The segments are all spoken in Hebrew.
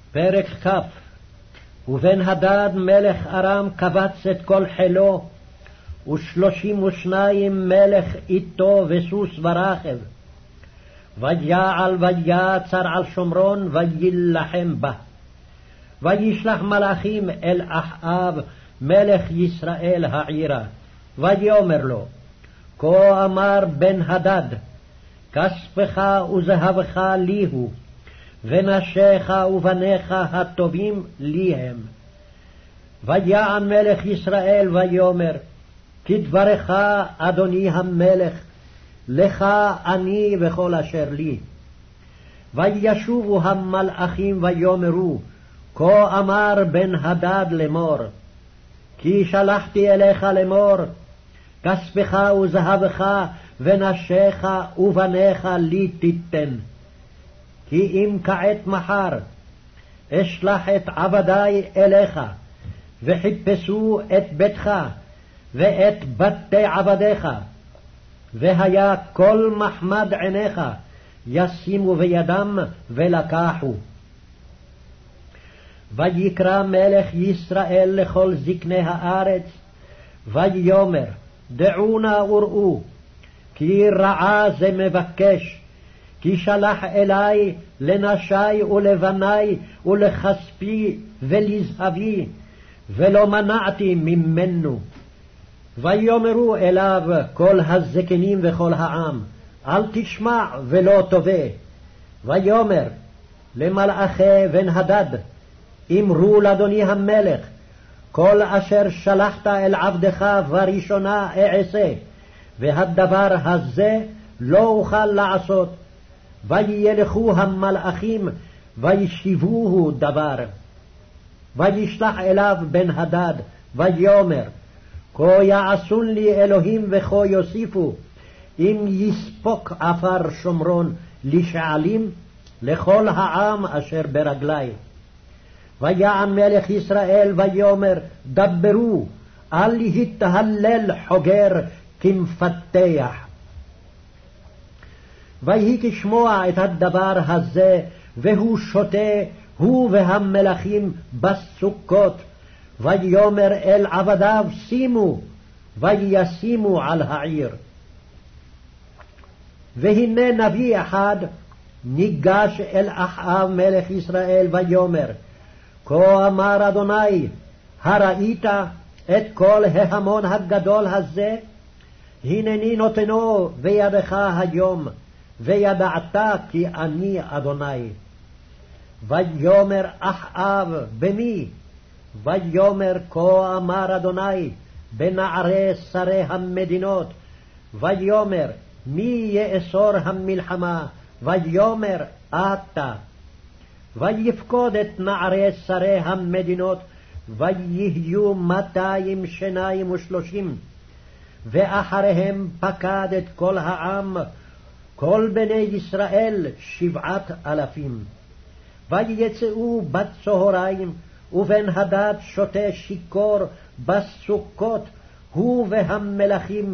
פרק כ'. ובן הדד מלך ארם קבץ את כל חילו, 32 מלך איתו וסוס ורכב. ויעל ויצר על שומרון ויילחם בה. וישלח מלאכים אל אחאב מלך ישראל העירה, ויאמר לו, כה אמר בן הדד, כספך וזהבך לי הוא, ונשיך ובניך הטובים לי הם. ויען מלך ישראל ויאמר, כדברך אדוני המלך, לך אני וכל אשר לי. וישובו המלאכים ויאמרו, כה אמר בן הדד לאמור, כי שלחתי אליך לאמור, כספך וזהבך ונשיך ובניך לי תיתן. כי אם כעת מחר אשלח את עבדי אליך, וחיפשו את ביתך ואת בתי עבדיך, והיה כל מחמד עיניך ישימו בידם ולקחו. ויקרא מלך ישראל לכל זקני הארץ, ויאמר, דעו נא וראו, כי רעה זה מבקש, כי שלח אלי לנשי ולבני ולכספי ולזהבי, ולא מנעתי ממנו. ויאמרו אליו כל הזקנים וכל העם, אל תשמע ולא תובע. ויאמר למלאכי בן הדד, אמרו לאדוני המלך, כל אשר שלחת אל עבדך בראשונה אעשה, והדבר הזה לא אוכל לעשות. וילכו המלאכים וישיבוהו דבר. וישלח אליו בן הדד ויאמר, כה יעשון לי אלוהים וכה יוסיפו, אם יספוק עפר שומרון לשעלים לכל העם אשר ברגלי. ויען מלך ישראל ויאמר, דברו, אל להתהלל חוגר כמפתח. ויהי כשמוע את הדבר הזה, והוא שותה, הוא והמלכים בסוכות. ויאמר אל עבדיו, שימו, וישימו על העיר. והנה נביא אחד ניגש אל אחאב מלך ישראל ויאמר, כה אמר אדוני, הראית את כל ההמון הגדול הזה? הנני נותנו בידך היום, וידעת כי אני אדוני. ויאמר אחאב, במי? ויאמר, כה אמר אדוני, בנערי שרי המדינות. ויאמר, מי יאסור המלחמה? ויאמר, אתה. ויפקוד את נערי שרי המדינות, ויהיו 232, ואחריהם פקד את כל העם, כל בני ישראל 7,000. ויצאו בצהריים, ובן הדד שותה שיכור בסוכות, הוא והמלכים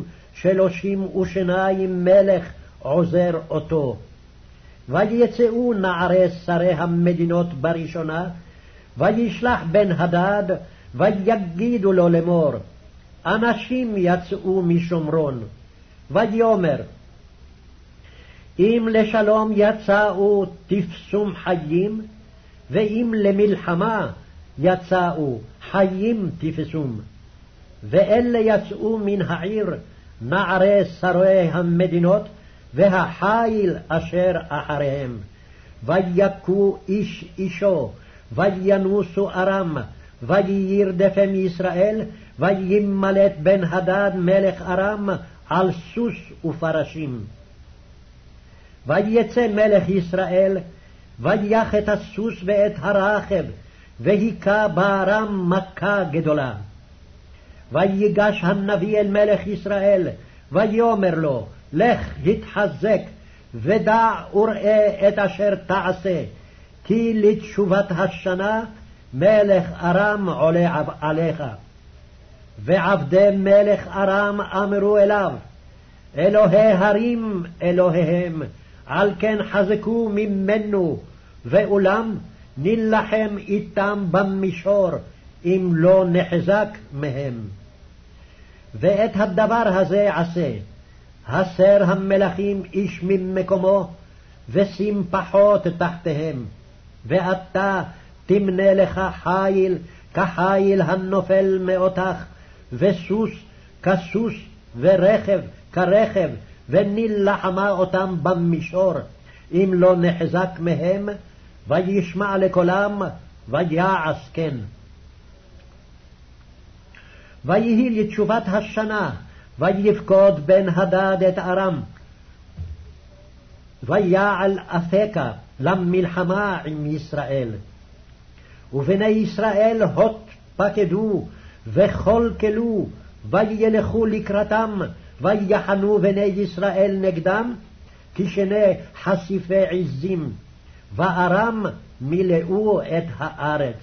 32 מלך עוזר אותו. ויצאו נערי שרי המדינות בראשונה, וישלח בן הדד, ויגידו לו לאמור, אנשים יצאו משומרון. ויאמר, אם לשלום יצאו תפסום חיים, ואם למלחמה יצאו חיים תפסום. ואלה יצאו מן העיר נערי שרי המדינות, והחיל אשר אחריהם. ויכו איש אישו, וינוסו ארם, וירדפם ישראל, וימלט בן הדד מלך ארם על סוס ופרשים. ויצא מלך ישראל, ויח את הסוס ואת הרכב, והיכה בארם מכה גדולה. ויגש הנביא אל מלך ישראל, ויאמר לו, לך התחזק, ודע וראה את אשר תעשה, כי לתשובת השנה מלך ארם עולה עליך. ועבדי מלך ארם אמרו אליו, אלוהי הרים אלוהיהם, על כן חזקו ממנו, ואולם נילחם איתם במישור, אם לא נחזק מהם. ואת הדבר הזה עשה, הסר המלכים איש ממקומו, ושים פחות תחתיהם, ואתה תמנה לך חיל כחיל הנופל מאותך, וסוס כסוס, ורכב כרכב, ונלחמה אותם במישור, אם לא נחזק מהם, וישמע לקולם, ויעש כן. ויהי לתשובת השנה, ויפקוד בן הדד את ארם, ויעל אפקה למלחמה עם ישראל. ובני ישראל הות פקדו וכלכלו, וילכו לקראתם, ויחנו בני ישראל נגדם, כשני חשיפי עזים, וארם מילאו את הארץ.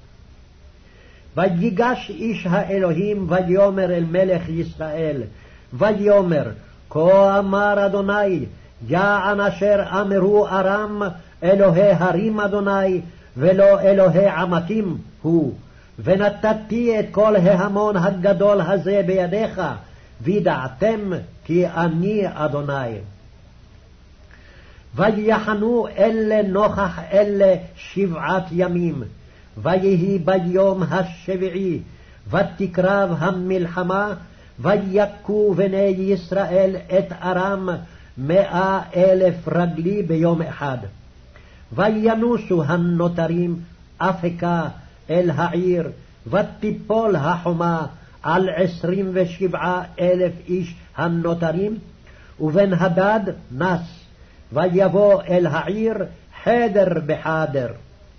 ויגש איש האלוהים ויאמר אל מלך ישראל, ויאמר, כה אמר אדוני, יען אשר אמרו ארם, אלוהי הרים אדוני, ולא אלוהי עמקים הוא, ונתתי את כל ההמון הגדול הזה בידיך, וידעתם כי אני אדוני. ויחנו אלה נוכח אלה 7 ימים, ויהי ביום השביעי, ותקרב המלחמה, ויכו בני ישראל את ארם 100,000 רגלי ביום אחד. וינוסו הנותרים אפקה אל העיר, ותיפול החומה על 27,000 איש הנותרים, ובן הדד נס, ויבוא אל העיר חדר בחדר.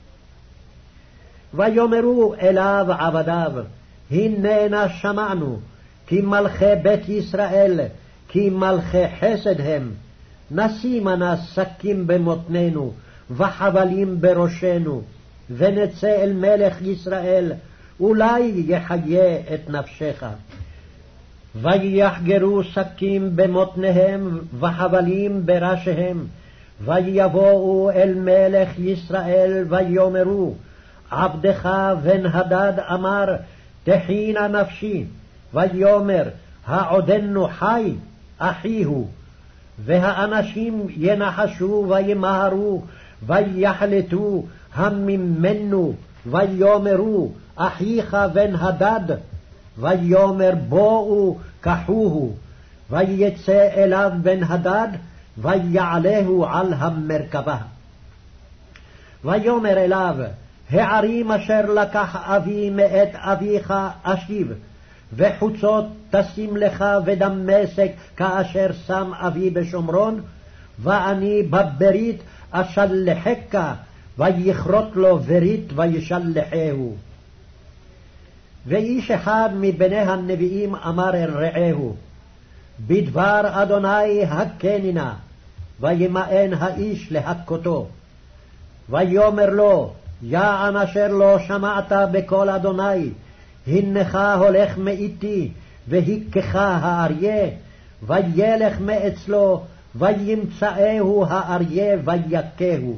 ויאמרו אליו עבדיו, הננה שמענו, כי מלכי בית ישראל, כי מלכי חסד הם, נשימה נא שקים במותנינו, וחבלים בראשנו, ונצא אל מלך ישראל, אולי יחיה את נפשך. ויחגרו שקים במותניהם, וחבלים בראשיהם, ויבואו אל מלך ישראל, ויאמרו, עבדך בן הדד אמר, תחינה נפשי, ויאמר, העודנו חי, אחי הוא. והאנשים ינחשו וימהרו, ויחלטו הממנו, ויאמרו, אחיך בן הדד, ויאמר, בואו קחוהו. ויצא אליו בן הדד, ויעלהו על המרכבה. ויאמר אליו, הערים אשר לקח אבי מאת אביך אשיב, וחוצות תשים לך ודמשק כאשר שם אבי בשומרון, ואני בברית אשלחך, ויכרות לו ברית וישלחהו. ואיש אחד מבני הנביאים אמר אל רעהו, בדבר אדוני הכני נא, וימאן האיש להכותו. ויאמר לו, יען אשר לא שמעת בקול אדוני, הנך הולך מאיתי, והיכך האריה, וילך מאצלו, וימצאהו האריה ויכהו.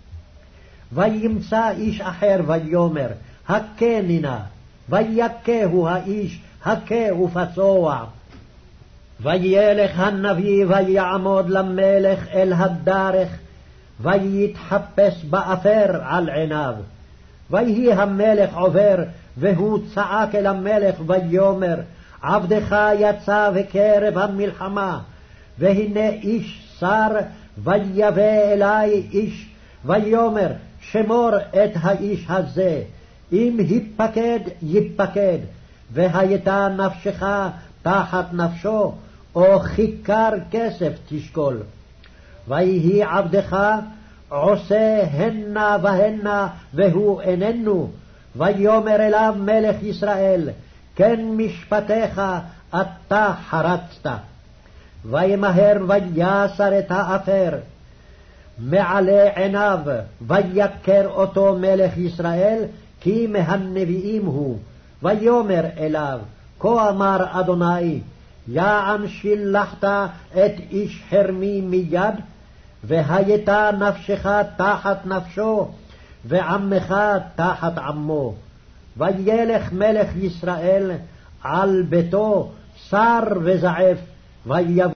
וימצא איש אחר ויאמר, הכני נא, ויכהו האיש, הכה ופצוע. וילך הנביא ויעמוד למלך אל הדרך, ויתחפש באפר על עיניו. ויהי המלך עובר, והוא צעק אל המלך ויאמר, עבדך יצא בקרב המלחמה, והנה איש שר, ויבא אלי איש, ויאמר, שמור את האיש הזה, אם היפקד יפקד, והייתה נפשך תחת נפשו, או כיכר כסף תשקול. ויהי עבדך עושה הנה והנה, והוא איננו. ויאמר אליו מלך ישראל, כן משפטיך אתה חרצת. וימהר ויסר את האפר מעלה עיניו, ויקר אותו מלך ישראל, כי מהנביאים הוא. ויאמר אליו, כה אמר אדוני, יען שילחת את איש חרמי מיד, והייתה נפשך תחת נפשו, ועמך תחת עמו. וילך מלך ישראל על ביתו שר וזעף, ויבוא